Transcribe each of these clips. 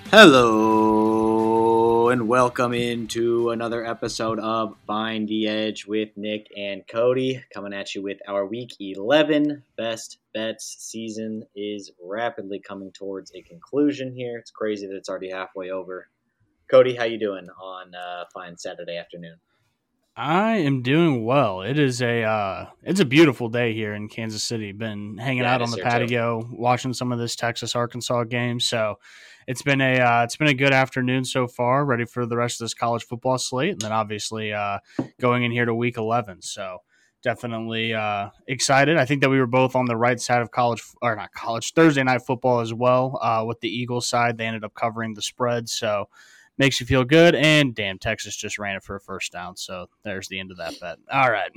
Hello and welcome into another episode of Find the Edge with Nick and Cody, coming at you with our Week 11 Best Bets. Season is rapidly coming towards a conclusion here. It's crazy that it's already halfway over. Cody, how you doing on fine Saturday afternoon? I am doing well. It's a beautiful day here in Kansas City. Been hanging out on the patio, watching some of this Texas Arkansas game. So it's been a good afternoon so far. Ready for the rest of this college football slate, and then obviously going in here to Week 11. So definitely excited. I think that we were both on the right side of Thursday night football as well. With the Eagles side, they ended up covering the spread. So makes you feel good, and damn, Texas just ran it for a first down, so there's the end of that bet. All right.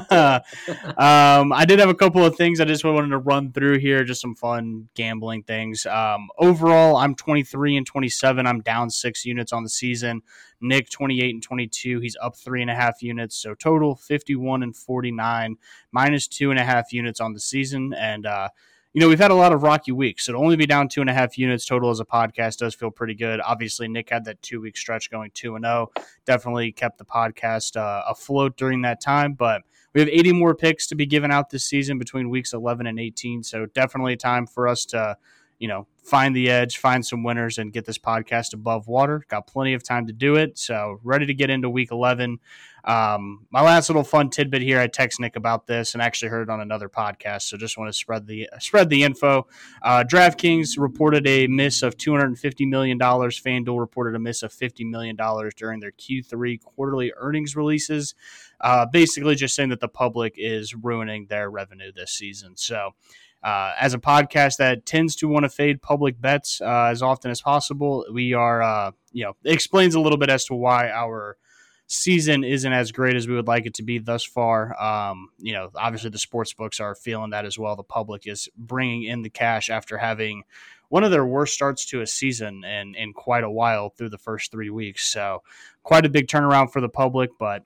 I did have a couple of things I just wanted to run through here, just some fun gambling things. Overall, I'm 23 and 27. I'm down 6 units on the season. Nick, 28 and 22. He's up 3.5 units, so total 51 and 49, minus 2.5 units on the season, and we've had a lot of rocky weeks, so to only be down 2.5 units total as a podcast does feel pretty good. Obviously, Nick had that 2-week stretch going 2-0. Definitely kept the podcast afloat during that time, but we have 80 more picks to be given out this season between weeks 11 and 18, so definitely a time for us to, find the edge, find some winners, and get this podcast above water. Got plenty of time to do it, so ready to get into week 11. My last little fun tidbit here, I text Nick about this and actually heard it on another podcast, so just want to spread the info. DraftKings reported a miss of $250 million. FanDuel reported a miss of $50 million during their Q3 quarterly earnings releases, basically just saying that the public is ruining their revenue this season. So as a podcast that tends to want to fade public bets as often as possible, we are, it explains a little bit as to why our season isn't as great as we would like it to be thus far. Obviously the sports books are feeling that as well. The public is bringing in the cash after having one of their worst starts to a season in quite a while through the first 3 weeks. So quite a big turnaround for the public, but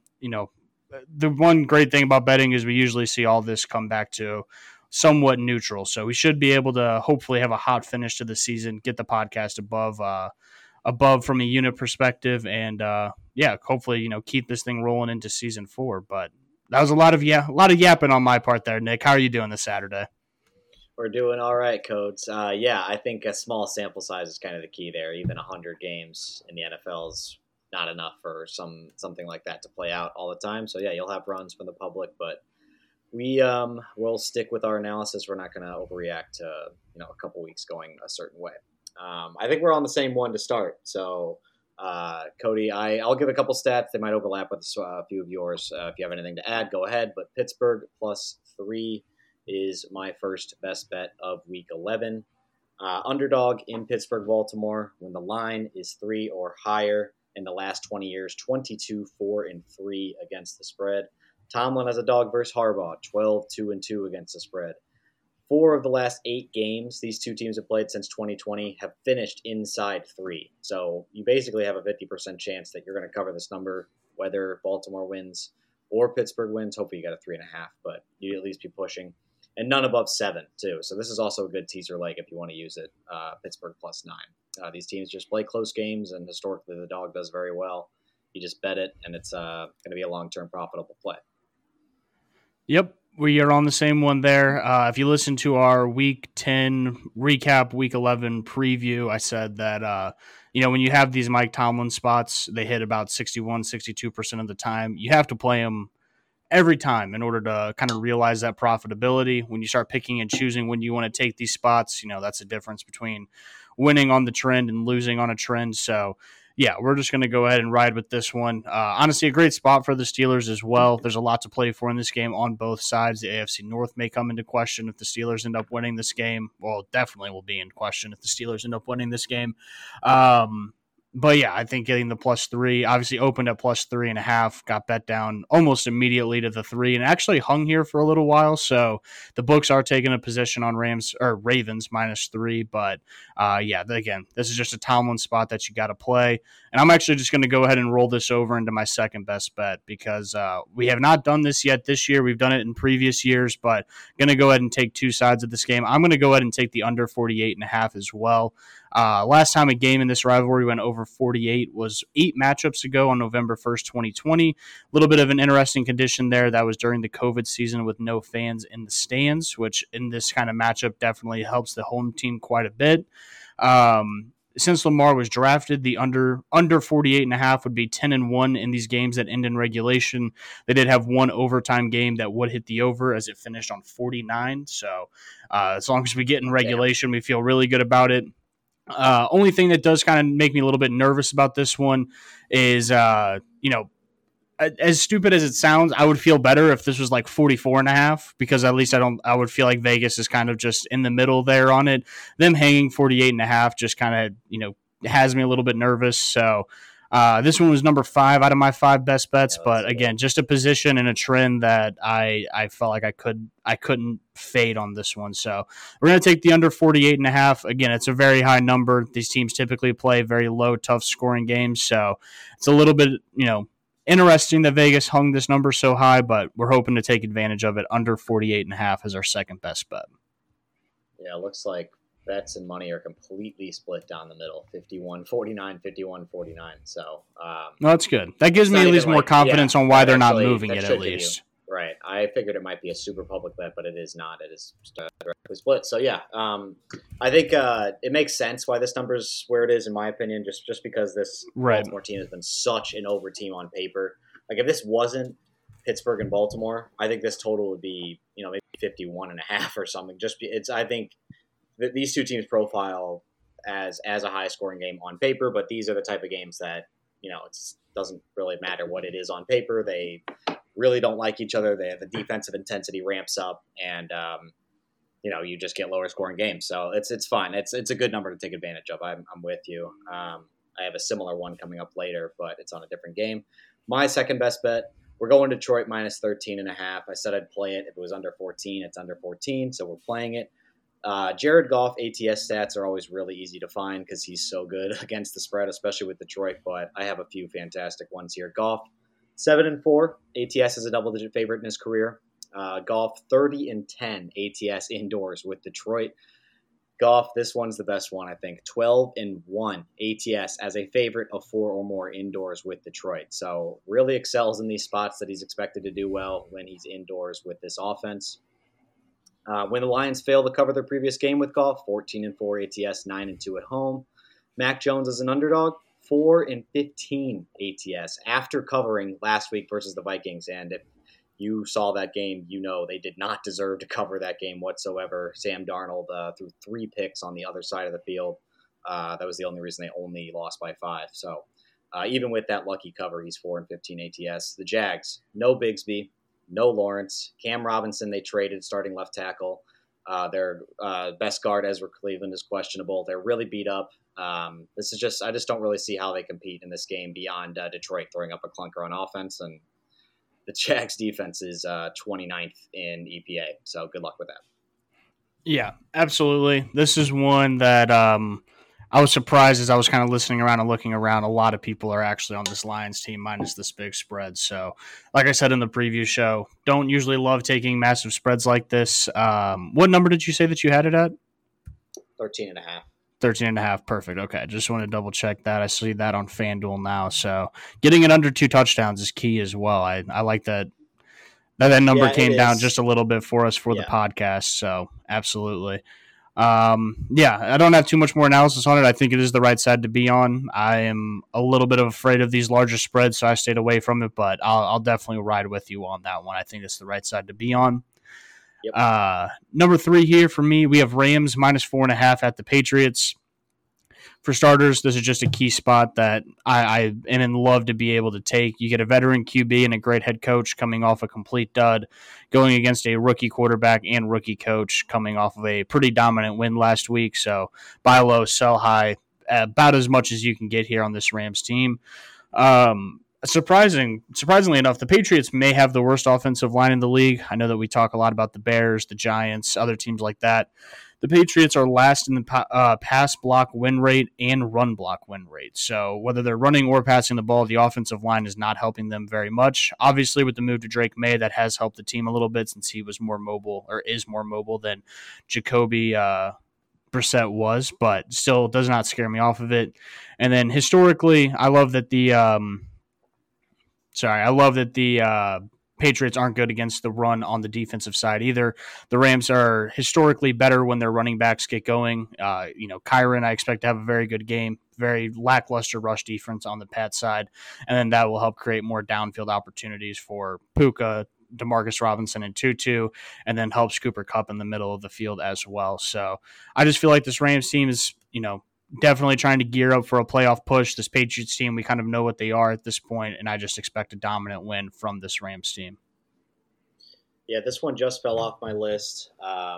the one great thing about betting is we usually see all this come back to somewhat neutral. So we should be able to hopefully have a hot finish to the season, get the podcast above from a unit perspective, and hopefully keep this thing rolling into season 4. But that was a lot of yapping on my part there, Nick. How are you doing this Saturday? We're doing all right, Codes. I think a small sample size is kind of the key there. Even 100 games in the NFL is not enough for something like that to play out all the time. So you'll have runs from the public, but we will stick with our analysis. We're not going to overreact to a couple weeks going a certain way. I think we're on the same one to start. So, Cody, I'll give a couple stats. They might overlap with a few of yours. If you have anything to add, go ahead. But Pittsburgh +3 is my first best bet of Week 11. Underdog in Pittsburgh, Baltimore, when the line is 3 or higher in the last 20 years, 22, 4, and 3 against the spread. Tomlin as a dog versus Harbaugh, 12, 2, and 2 against the spread. 4 of the last 8 games these two teams have played since 2020 have finished inside 3. So you basically have a 50% chance that you're going to cover this number, whether Baltimore wins or Pittsburgh wins. Hopefully you got a 3.5, but you'd at least be pushing. And none above 7, too. So this is also a good teaser leg if you want to use it. Pittsburgh +9. These teams just play close games, and historically the dog does very well. You just bet it, and it's going to be a long-term profitable play. Yep, we are on the same one there. If you listen to our Week 10 recap, Week 11 preview, I said that, when you have these Mike Tomlin spots, they hit about 61, 62% of the time. You have to play them every time in order to kind of realize that profitability. When you start picking and choosing when you want to take these spots, that's the difference between winning on the trend and losing on a trend. So, we're just going to go ahead and ride with this one. Honestly, a great spot for the Steelers as well. There's a lot to play for in this game on both sides. The AFC North may come into question if the Steelers end up winning this game. Well, definitely will be in question if the Steelers end up winning this game. But I think getting the +3 obviously opened at +3.5, got bet down almost immediately to the 3, and actually hung here for a little while. So the books are taking a position on Ravens -3. But again, this is just a Tomlin spot that you got to play. And I'm actually just going to go ahead and roll this over into my second best bet because we have not done this yet this year. We've done it in previous years, but going to go ahead and take 2 sides of this game. I'm going to go ahead and take the under 48.5 as well. Last time a game in this rivalry went over 48 was 8 matchups ago on November 1st, 2020. A little bit of an interesting condition there. That was during the COVID season with no fans in the stands, which in this kind of matchup definitely helps the home team quite a bit. Since Lamar was drafted, the under 48.5 would be 10-1 in these games that end in regulation. They did have one overtime game that would hit the over as it finished on 49. So as long as we get in regulation, we feel really good about it. Only thing that does kind of make me a little bit nervous about this one is, as stupid as it sounds, I would feel better if this was like 44.5, because at least I would feel like Vegas is kind of just in the middle there on it. Them hanging 48.5 just kind of, has me a little bit nervous. So this one was number 5 out of my 5 best bets, but again, just a position and a trend that I felt like I couldn't fade on this one. So we're going to take the under 48.5. Again, it's a very high number. These teams typically play very low, tough scoring games. So it's a little bit, interesting that Vegas hung this number so high, but we're hoping to take advantage of it. Under 48.5 as our second best bet. Yeah, it looks like bets and money are completely split down the middle, 51-49, 51-49. So that's good. That gives me at least more confidence on why they're not moving it at least. Right. I figured it might be a super public bet, but it is not. It is directly split. So yeah, I think it makes sense why this number's where it is, in my opinion, just because this Baltimore team has been such an over team on paper. Like if this wasn't Pittsburgh and Baltimore, I think this total would be, maybe 51.5 or something. I think that these two teams profile as a high scoring game on paper, but these are the type of games that, it doesn't really matter what it is on paper. They really don't like each other. The defensive intensity ramps up, and you just get lower scoring games. So it's fine. It's a good number to take advantage of. I'm with you. I have a similar one coming up later, but it's on a different game. My second best bet, we're going Detroit minus 13.5. I said I'd play it if it was under 14. It's under 14, so we're playing it. Jared Goff ATS stats are always really easy to find because he's so good against the spread, especially with Detroit. But I have a few fantastic ones here. Goff 7-4 ATS is a double-digit favorite in his career. Goff 30-10 ATS indoors with Detroit. Goff, this one's the best one, I think. 12-1 ATS as a favorite of 4 or more indoors with Detroit. So really excels in these spots that he's expected to do well when he's indoors with this offense. When the Lions fail to cover their previous game with Goff, 14-4 ATS, 9-2 at home. Mac Jones is an underdog, 4-15 ATS after covering last week versus the Vikings. And if you saw that game, they did not deserve to cover that game whatsoever. Sam Darnold threw 3 picks on the other side of the field. That was the only reason they only lost by 5. So even with that lucky cover, he's 4-15 ATS. The Jags, no Bigsby, no Lawrence. Cam Robinson, they traded starting left tackle. Their best guard, Ezra Cleveland, is questionable. They're really beat up. I just don't really see how they compete in this game beyond Detroit throwing up a clunker on offense. And the Jags defense is 29th in EPA. So good luck with that. Yeah, absolutely. This is one that I was surprised as I was kind of listening around and looking around. A lot of people are actually on this Lions team minus this big spread. So like I said in the preview show, don't usually love taking massive spreads like this. What number did you say that you had it at? 13.5. 13.5. Perfect. Okay. Just want to double check that. I see that on FanDuel now. So getting it under 2 touchdowns is key as well. I like that number came down just a little bit for us for the podcast. So absolutely. I don't have too much more analysis on it. I think it is the right side to be on. I am a little bit afraid of these larger spreads, so I stayed away from it, but I'll definitely ride with you on that one. I think it's the right side to be on. Yep. Number 3 here for me, we have Rams minus 4.5 at the Patriots. For starters, this is just a key spot that I am in love to be able to take. You get a veteran QB and a great head coach coming off a complete dud, going against a rookie quarterback and rookie coach coming off of a pretty dominant win last week. So buy low, sell high, about as much as you can get here on this Rams team. Surprisingly enough, the Patriots may have the worst offensive line in the league. I know that we talk a lot about the Bears, the Giants, other teams like that. The Patriots are last in the pass block win rate and run block win rate. So whether they're running or passing the ball, the offensive line is not helping them very much. Obviously, with the move to Drake May, that has helped the team a little bit since he was more mobile or is more mobile than Jacoby Brissett was, but still does not scare me off of it. And then historically, I love that the Patriots aren't good against the run on the defensive side either. The Rams are historically better when their running backs get going. Kyron, I expect to have a very good game. Very lackluster rush defense on the Pat side, and then that will help create more downfield opportunities for Puka, Demarcus Robinson, and Tutu, and then helps Cooper Kupp in the middle of the field as well. So I just feel like this Rams team is, definitely trying to gear up for a playoff push. This Patriots team, we kind of know what they are at this point, and I just expect a dominant win from this Rams team. Yeah, this one just fell off my list.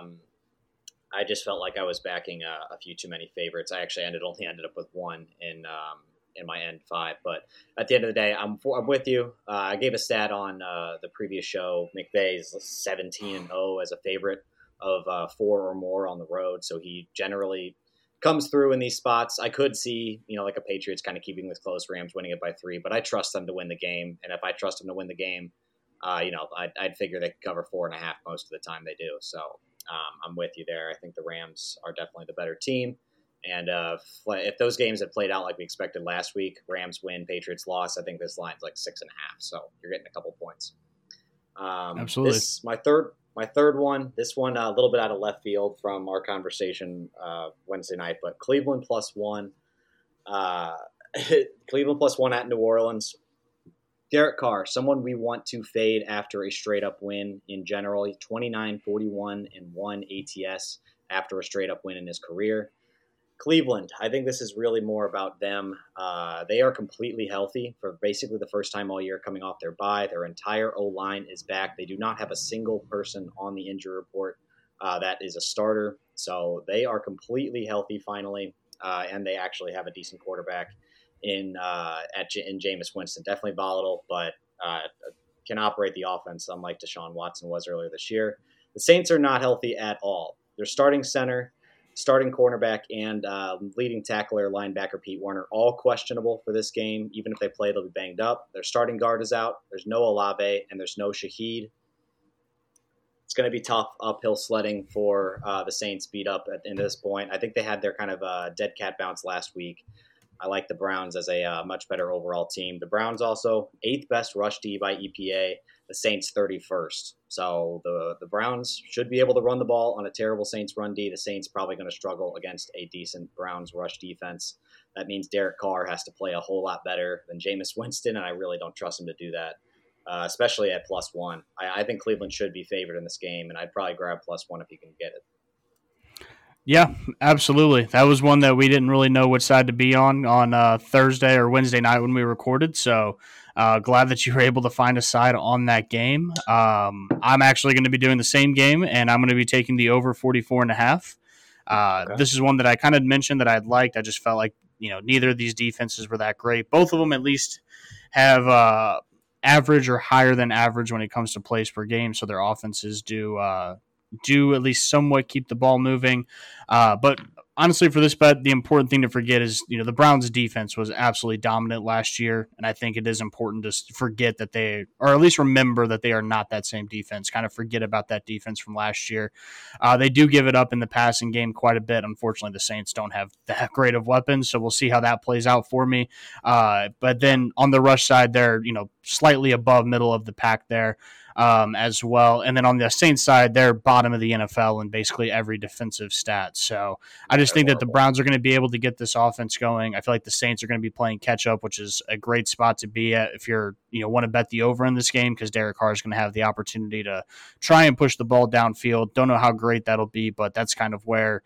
I just felt like I was backing a few too many favorites. I actually only ended up with one in my end five. But at the end of the day, I'm with you. I gave a stat on the previous show. McVay's 17-0 as a favorite of 4 or more on the road, so he generally comes through in these spots. I could see, like a Patriots kind of keeping this close, Rams winning it by 3, but I trust them to win the game. And if I trust them to win the game, I'd figure they could cover 4.5 most of the time they do. So I'm with you there. I think the Rams are definitely the better team. And if those games had played out like we expected last week, Rams win, Patriots loss, I think this line's like 6.5. So you're getting a couple points. Absolutely. My third one, this one a little bit out of left field from our conversation Wednesday night, but Cleveland +1. Cleveland +1 at New Orleans. Derek Carr, someone we want to fade after a straight-up win in general. 29-41 and 1 ATS after a straight-up win in his career. Cleveland, I think this is really more about them. They are completely healthy for basically the first time all year coming off their bye. Their entire O-line is back. They do not have a single person on the injury report that is a starter. So they are completely healthy finally, and they actually have a decent quarterback in Jameis Winston. Definitely volatile, but can operate the offense unlike Deshaun Watson was earlier this year. The Saints are not healthy at all. Their starting center, starting cornerback, and leading tackler, linebacker Pete Werner, all questionable for this game. Even if they play, they'll be banged up. Their starting guard is out. There's no Olave, and there's no Shaheed. It's going to be tough uphill sledding for the Saints beat up at this point. I think they had their kind of dead cat bounce last week. I like the Browns as a much better overall team. The Browns also 8th best rush D by EPA. The Saints 31st. So the Browns should be able to run the ball on a terrible Saints run D. The Saints probably going to struggle against a decent Browns rush defense. That means Derek Carr has to play a whole lot better than Jameis Winston, and I really don't trust him to do that, especially at +1. I think Cleveland should be favored in this game, and I'd probably grab +1 if you can get it. Yeah, absolutely. That was one that we didn't really know which side to be on Thursday or Wednesday night when we recorded. So glad that you were able to find a side on that game. I'm actually going to be doing the same game, and I'm going to be taking the over 44.5. Okay. This is one that I kind of mentioned that I'd liked. I just felt like neither of these defenses were that great. Both of them at least have average or higher than average when it comes to plays per game, so their offenses do at least somewhat keep the ball moving. But honestly, for this bet, the important thing to forget is, the Browns' defense was absolutely dominant last year, and I think it is important to forget that or at least remember that they are not that same defense. Kind of forget about that defense from last year. They do give it up in the passing game quite a bit. Unfortunately, the Saints don't have that great of weapons, so we'll see how that plays out for me. But then on the rush side, they're slightly above middle of the pack there. As well. And then on the Saints side, they're bottom of the NFL in basically every defensive stat. So I just think that the Browns are going to be able to get this offense going. I feel like the Saints are going to be playing catch up, which is a great spot to be at if you're, want to bet the over in this game, because Derek Carr is going to have the opportunity to try and push the ball downfield. Don't know how great that'll be, but that's kind of where,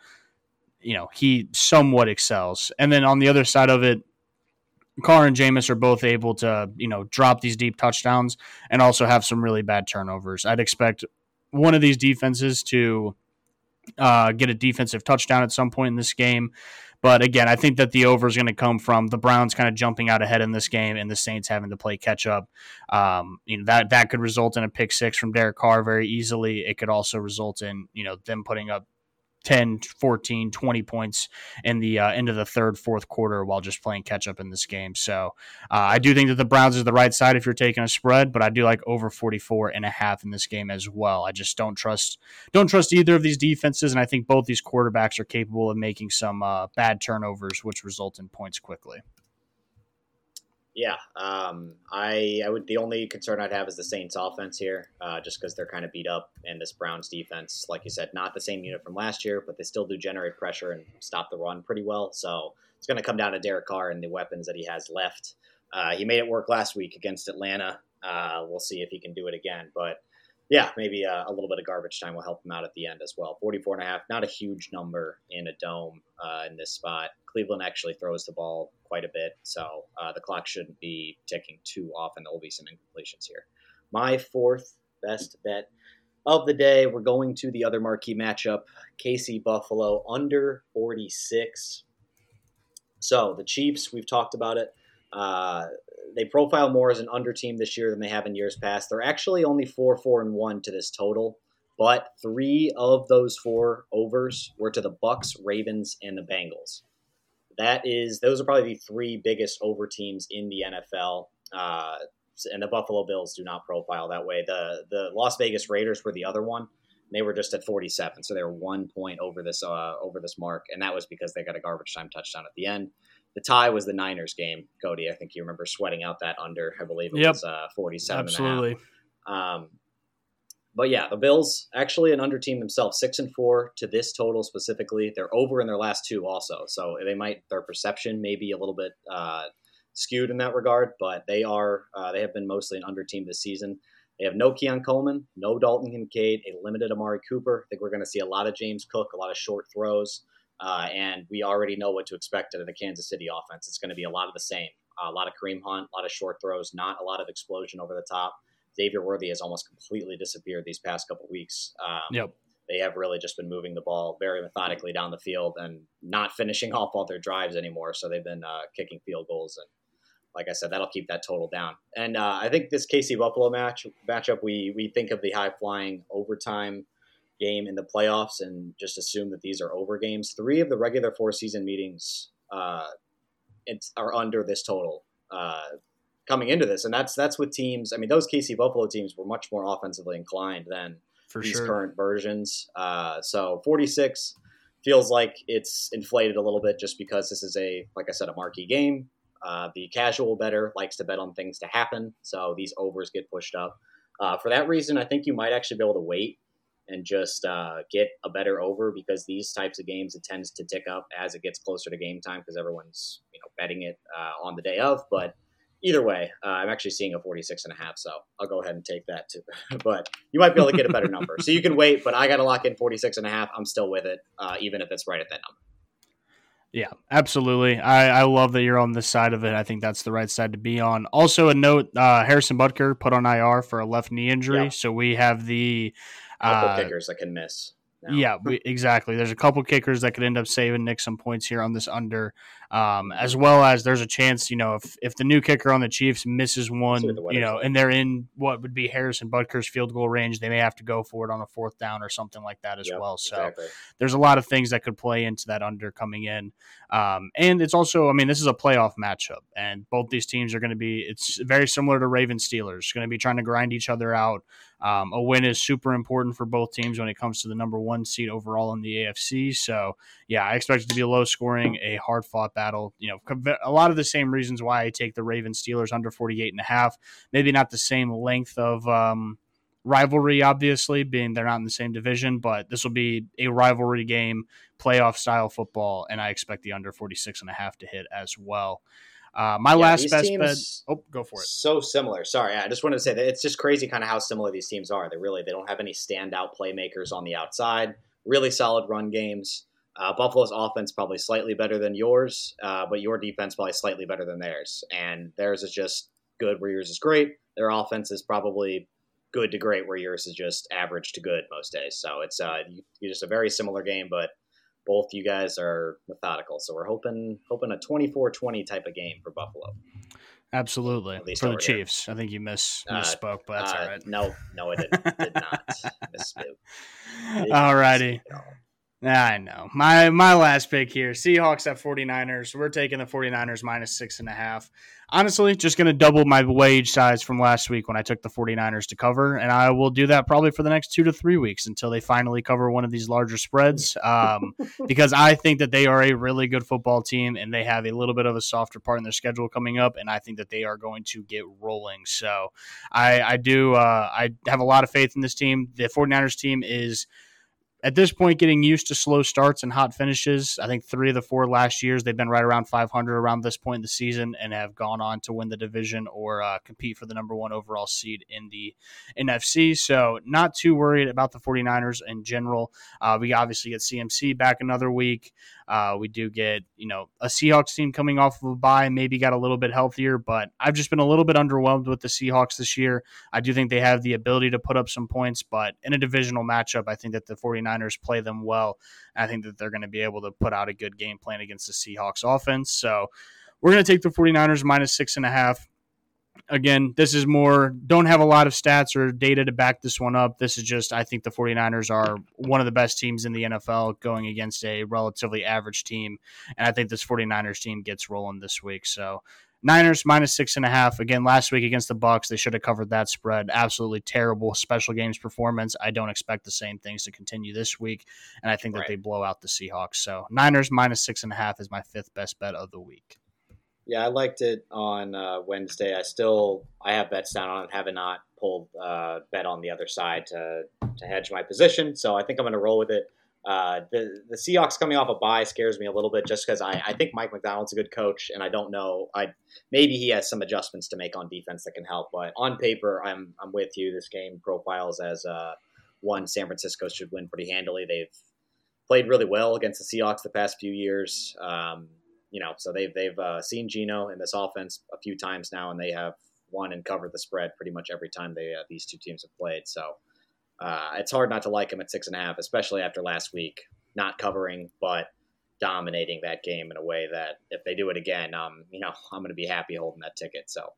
he somewhat excels. And then on the other side of it, Carr and Jameis are both able to, drop these deep touchdowns and also have some really bad turnovers. I'd expect one of these defenses to get a defensive touchdown at some point in this game. But again, I think that the over is going to come from the Browns kind of jumping out ahead in this game and the Saints having to play catch up. That could result in a pick six from Derek Carr very easily. It could also result in, them putting up 10, 14, 20 points in the end of the third, fourth quarter while just playing catch up in this game. So I do think that the Browns is the right side if you're taking a spread, but I do like over 44.5 in this game as well. I just don't trust either of these defenses, and I think both these quarterbacks are capable of making some bad turnovers, which result in points quickly. Yeah, I would. The only concern I'd have is the Saints' offense here, just because they're kind of beat up, and this Browns defense, like you said, not the same unit from last year, but they still do generate pressure and stop the run pretty well. So it's going to come down to Derek Carr and the weapons that he has left. He made it work last week against Atlanta. We'll see if he can do it again, but yeah, maybe a little bit of garbage time will help him out at the end as well. 44.5, not a huge number in a dome in this spot. Cleveland actually throws the ball quite a bit, so the clock shouldn't be ticking too often. There will be some incompletions here. My fourth best bet of the day, we're going to the other marquee matchup, KC Buffalo under 46. So the Chiefs, we've talked about it. They profile more as an under team this year than they have in years past. They're actually only 4-1 to this total, but 3 of those 4 overs were to the Bucks, Ravens, and the Bengals. Those are probably the 3 biggest over teams in the NFL. And the Buffalo Bills do not profile that way. The Las Vegas Raiders were the other one. They were just at 47, so they were 1 point over this mark, and that was because they got a garbage time touchdown at the end. The tie was the Niners game, Cody. I think you remember sweating out that under. I believe it was 47. Absolutely. But yeah, the Bills, actually an under team themselves, 6-4 to this total specifically. They're over in their last 2 also. So their perception may be a little bit skewed in that regard, but they have been mostly an under team this season. They have no Keon Coleman, no Dalton Kincaid, a limited Amari Cooper. I think we're going to see a lot of James Cook, a lot of short throws. And we already know what to expect out of the Kansas City offense. It's going to be a lot of the same. A lot of Kareem Hunt, a lot of short throws, not a lot of explosion over the top. Xavier Worthy has almost completely disappeared these past couple weeks. They have really just been moving the ball very methodically down the field and not finishing off all their drives anymore. So they've been kicking field goals. And like I said, that'll keep that total down. And I think this KC Buffalo matchup, we think of the high-flying overtime game in the playoffs and just assume that these are over games. 3 of the regular 4-season meetings are under this total coming into this, and that's with teams. I mean, those KC Buffalo teams were much more offensively inclined than these current versions. So 46 feels like it's inflated a little bit just because this is like I said, a marquee game. The casual bettor likes to bet on things to happen, so these overs get pushed up. For that reason, I think you might actually be able to wait and just get a better over, because these types of games, it tends to tick up as it gets closer to game time because everyone's betting it on the day of. But either way, I'm actually seeing a 46.5, so I'll go ahead and take that too. But you might be able to get a better number. So you can wait, but I got to lock in 46.5. I'm still with it, even if it's right at that number. Yeah, absolutely. I love that you're on this side of it. I think that's the right side to be on. Also, a note, Harrison Butker put on IR for a left knee injury. Yep. So we have the couple kickers that can miss. now. Yeah, exactly. There's a couple kickers that could end up saving Nick some points here on this under, as well as there's a chance, if the new kicker on the Chiefs misses one, and they're in what would be Harrison Butker's field goal range, they may have to go for it on a fourth down or something like that as well. So exactly. There's a lot of things that could play into that under coming in. And it's also, this is a playoff matchup, and both these teams are going to be, it's very similar to Ravens Steelers, going to be trying to grind each other out. A win is super important for both teams when it comes to the number one seed overall in the AFC. So, yeah, I expect it to be a low scoring, a hard fought battle. A lot of the same reasons why I take the Ravens Steelers under 48.5. Maybe not the same length of rivalry, obviously, being they're not in the same division, but this will be a rivalry game, playoff style football, and I expect the under 46.5 to hit as well. Last best bet. Oh, go for it. So similar. Sorry, I just wanted to say that it's just crazy kind of how similar these teams are. They don't have any standout playmakers on the outside. Really solid run games. Buffalo's offense probably slightly better than yours, but your defense probably slightly better than theirs. And theirs is just good where yours is great. Their offense is probably good to great where yours is just average to good most days. So it's just a very similar game, but both you guys are methodical, so we're hoping a 24-20 type of game for Buffalo. Absolutely. For the Chiefs. I think you misspoke, but that's all right. No, I did not misspoke. All righty. I know. My last pick here, Seahawks at 49ers. We're taking the 49ers minus 6.5. Honestly, just going to double my wage size from last week when I took the 49ers to cover, and I will do that probably for the next 2 to 3 weeks until they finally cover one of these larger spreads, because I think that they are a really good football team, and they have a little bit of a softer part in their schedule coming up, and I think that they are going to get rolling. So I have a lot of faith in this team. The 49ers team is at this point getting used to slow starts and hot finishes. I think 3 of the 4 last years they've been right around 500 around this point in the season and have gone on to win the division or compete for the number 1 overall seed in the NFC. So not too worried about the 49ers in general. We obviously get CMC back another week. We do get, a Seahawks team coming off of a bye, maybe got a little bit healthier, but I've just been a little bit underwhelmed with the Seahawks this year. I do think they have the ability to put up some points, but in a divisional matchup, I think that the 49ers play them well. I think that they're going to be able to put out a good game plan against the Seahawks offense. So we're going to take the 49ers minus 6.5. Again, this is more, don't have a lot of stats or data to back this one up. This is just, I think the 49ers are one of the best teams in the NFL going against a relatively average team. And I think this 49ers team gets rolling this week. So Niners minus 6.5. Again, last week against the Bucs, they should have covered that spread. Absolutely terrible special games performance. I don't expect the same things to continue this week. And I think that they blow out the Seahawks. So Niners minus 6.5 is my 5th best bet of the week. Yeah, I liked it on Wednesday. I have bets down on it. Have not pulled bet on the other side to hedge my position. So I think I'm going to roll with it. The Seahawks coming off a bye scares me a little bit just because I think Mike McDonald's a good coach, and I don't know. Maybe he has some adjustments to make on defense that can help. But on paper, I'm with you. This game profiles as one San Francisco should win pretty handily. They've played really well against the Seahawks the past few years. So they've seen Geno in this offense a few times now, and they have won and covered the spread pretty much every time these two teams have played. So it's hard not to like them at 6.5, especially after last week not covering but dominating that game in a way that if they do it again, I'm going to be happy holding that ticket. So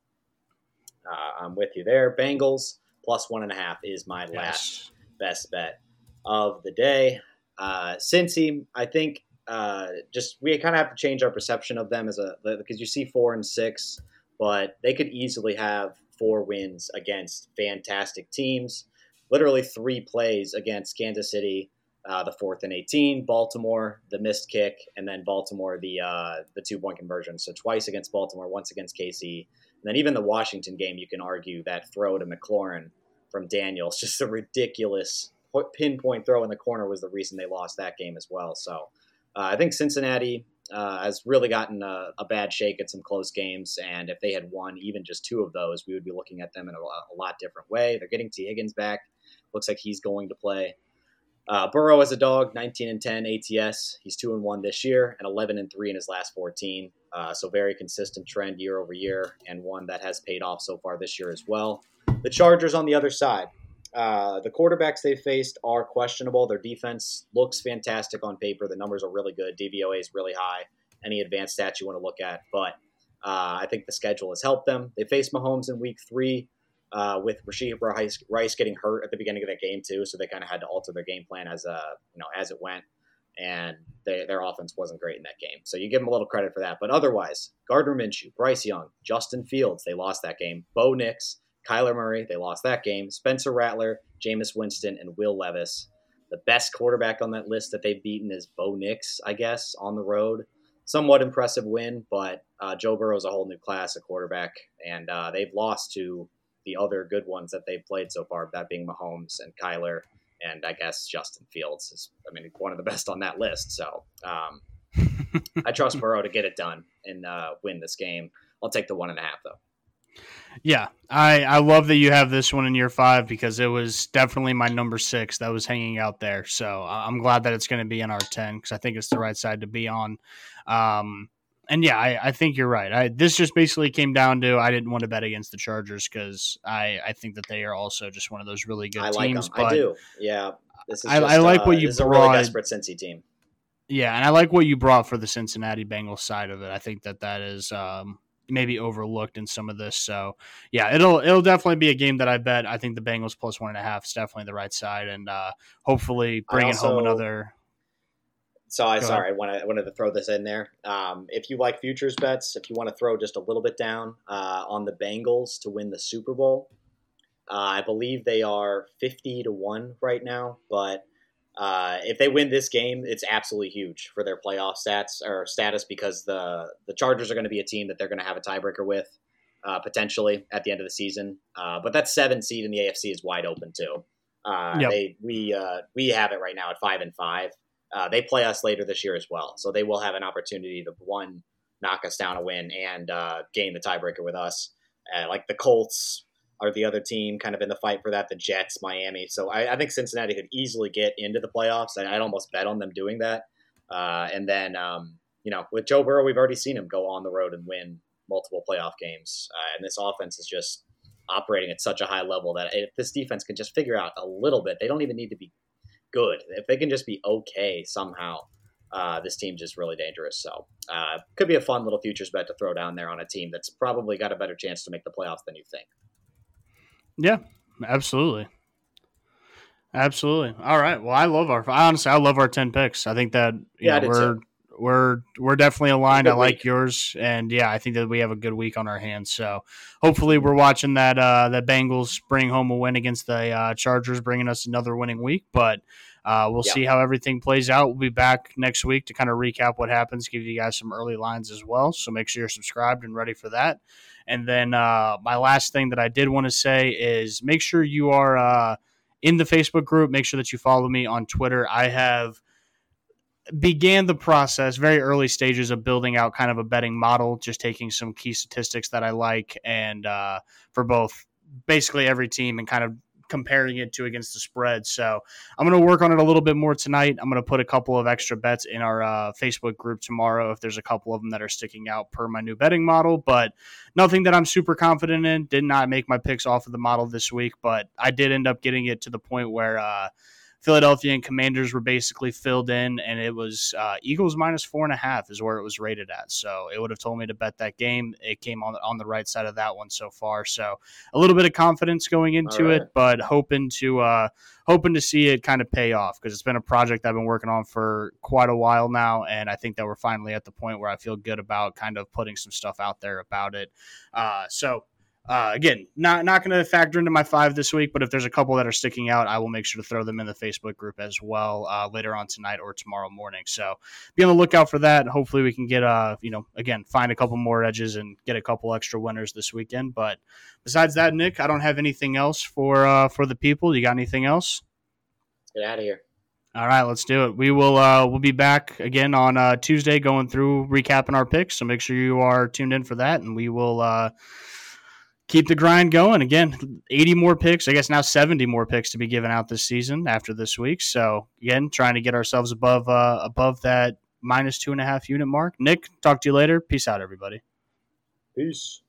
I'm with you there. Bengals plus 1.5 is my last best bet of the day. Cincy, I think. We kind of have to change our perception of them because you see 4 and 6, but they could easily have 4 wins against fantastic teams. Literally 3 plays against Kansas City, the 4th and 18, Baltimore, the missed kick, and then Baltimore, the 2-point conversion. So twice against Baltimore, once against KC. And then even the Washington game, you can argue that throw to McLaurin from Daniels, just a ridiculous pinpoint throw in the corner was the reason they lost that game as well. So I think Cincinnati has really gotten a bad shake at some close games, and if they had won even just 2 of those, we would be looking at them in a lot different way. They're getting T. Higgins back. Looks like he's going to play. Burrow as a dog, 19-10 ATS. He's 2-1 this year and 11-3 in his last 14. So very consistent trend year over year, and one that has paid off so far this year as well. The Chargers on the other side. The quarterbacks they faced are questionable. Their defense looks fantastic on paper. The numbers are really good. DVOA is really high. Any advanced stats you want to look at. But I think the schedule has helped them. They faced Mahomes in week 3 with Rashee Rice getting hurt at the beginning of that game too. So they kind of had to alter their game plan as it went. And their offense wasn't great in that game. So you give them a little credit for that. But otherwise, Gardner Minshew, Bryce Young, Justin Fields, they lost that game. Bo Nix, Kyler Murray, they lost that game. Spencer Rattler, Jameis Winston, and Will Levis. The best quarterback on that list that they've beaten is Bo Nix, I guess, on the road. Somewhat impressive win, but Joe Burrow's a whole new class of quarterback, and they've lost to the other good ones that they've played so far, that being Mahomes and Kyler, and I guess Justin Fields is, one of the best on that list. So I trust Burrow to get it done and win this game. I'll take the 1.5, though. Yeah, I love that you have this one in year 5 because it was definitely my number 6 that was hanging out there. So I'm glad that it's going to be in our 10 because I think it's the right side to be on. And yeah, I think you're right. This just basically came down to I didn't want to bet against the Chargers because I think that they are also just one of those really good teams. I like them. I do. Yeah. This is I like what you brought. A really desperate Cincy team. Yeah, and I like what you brought for the Cincinnati Bengals side of it. I think that is maybe overlooked in some of this. So yeah, it'll definitely be a game that I bet. I think the Bengals plus 1.5 is definitely the right side, and hopefully bringing home another. I wanted to throw this in there. If you like futures bets, if you want to throw just a little bit down on the Bengals to win the Super Bowl, I believe they are 50-1 right now. But if they win this game, it's absolutely huge for their playoff status because the Chargers are going to be a team that they're going to have a tiebreaker with potentially at the end of the season. But that 7 seed in the AFC is wide open too. We have it right now at 5-5. They play us later this year as well, so they will have an opportunity to knock us down a win and gain the tiebreaker with us. Like the Colts are the other team kind of in the fight for that. The Jets, Miami. So I think Cincinnati could easily get into the playoffs, and I'd almost bet on them doing that. And then with Joe Burrow, we've already seen him go on the road and win multiple playoff games, and this offense is just operating at such a high level that if this defense can just figure out a little bit, they don't even need to be good. If they can just be okay somehow, this team's just really dangerous. So could be a fun little futures bet to throw down there on a team that's probably got a better chance to make the playoffs than you think. Yeah, absolutely. Absolutely. All right. Well, I love our 10 picks. I think that we're definitely aligned. I like yours, and yeah, I think that we have a good week on our hands. So hopefully, we're watching that Bengals bring home a win against the Chargers, bringing us another winning week. But we'll see how everything plays out. We'll be back next week to kind of recap what happens, give you guys some early lines as well. So make sure you're subscribed and ready for that. And then my last thing that I did want to say is make sure you are in the Facebook group. Make sure that you follow me on Twitter. I have began the process, very early stages of building out kind of a betting model, just taking some key statistics that I like and for both basically every team and kind of comparing it to against the spread. So I'm going to work on it a little bit more tonight. I'm going to put a couple of extra bets in our Facebook group tomorrow if there's a couple of them that are sticking out per my new betting model, but nothing that I'm super confident in. Did not make my picks off of the model this week, but I did end up getting it to the point where Philadelphia and Commanders were basically filled in, and it was Eagles minus 4.5 is where it was rated at. So it would have told me to bet that game. It came on the right side of that one so far. So a little bit of confidence going into it, but hoping to see it kind of pay off because it's been a project I've been working on for quite a while now, and I think that we're finally at the point where I feel good about kind of putting some stuff out there about it. Again, not going to factor into my 5 this week, but if there's a couple that are sticking out, I will make sure to throw them in the Facebook group as well later on tonight or tomorrow morning. So be on the lookout for that. Hopefully we can get, again, find a couple more edges and get a couple extra winners this weekend. But besides that, Nick, I don't have anything else for the people. You got anything else? Get out of here. All right, let's do it. We'll be back again on Tuesday going through recapping our picks. So make sure you are tuned in for that, and we will keep the grind going. Again, 80 more picks, I guess now 70 more picks to be given out this season after this week. So, again, trying to get ourselves above that minus 2.5 unit mark. Nick, talk to you later. Peace out, everybody. Peace.